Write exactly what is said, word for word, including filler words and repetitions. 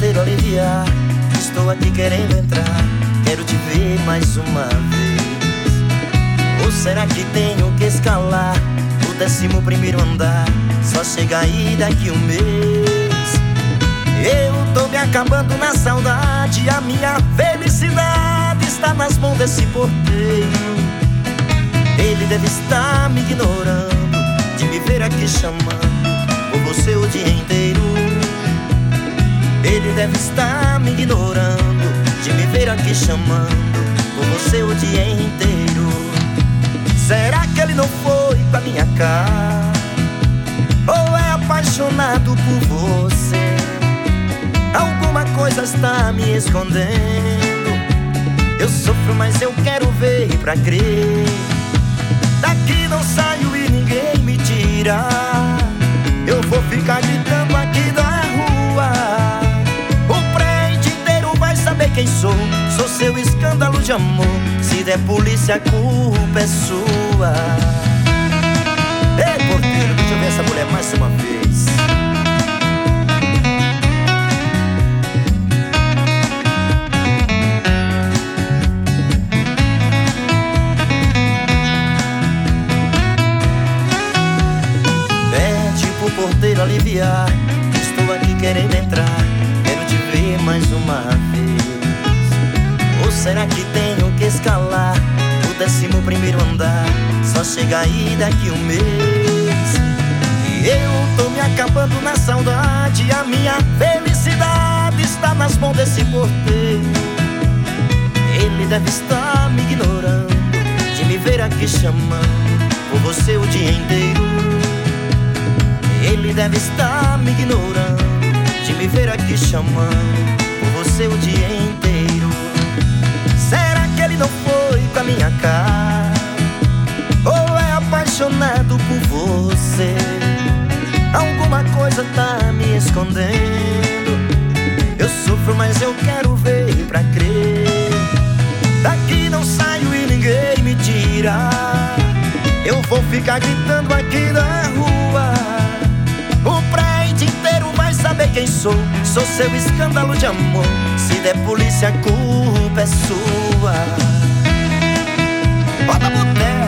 porteiro aliviar. Estou aqui querendo entrar, quero te ver mais uma vez. Ou será que tenho que escalar o décimo primeiro andar? Só chega aí daqui um mês. Eu tô me acabando na saudade, a minha felicidade está nas mãos desse porteiro. Ele deve estar me ignorando, de me ver aqui chamando por você o dia inteiro. Ele deve estar me ignorando, de me ver aqui chamando por você o dia inteiro. Será que ele não foi com a minha cara? Ou é apaixonado por você? Alguma coisa está me escondendo. Eu sofro, mas eu quero ver pra crer. Daqui não saio e ninguém me tira. Eu vou ficar gritando aqui da rua. O prédio inteiro vai saber quem sou. Sou seu escândalo de amor. Se der polícia, a culpa é sua. Ei, porteiro, deixa eu ver essa mulher mais uma vez. Pede pro porteiro aliviar. Estou aqui querendo entrar, quero te ver mais uma vez. Ou será que tenho que escalar o décimo primeiro andar? Só chega aí daqui um mês. E eu tô me acabando na saudade, a minha felicidade está nas mãos desse porteiro. Ele deve estar me ignorando, de me ver aqui chamando por você o dia inteiro. Ele deve estar me ignorando, de me ver aqui chamando por você o dia inteiro. Será que ele não foi com a minha cara? Ou é apaixonado por você? Alguma coisa tá me escondendo. Eu sofro, mas eu quero ver pra crer. Daqui não saio e ninguém me tira. Eu vou ficar gritando aqui na rua. O prédio inteiro vai saber quem sou. Sou seu escândalo de amor. Se der polícia, a culpa é sua. Bota a boteca.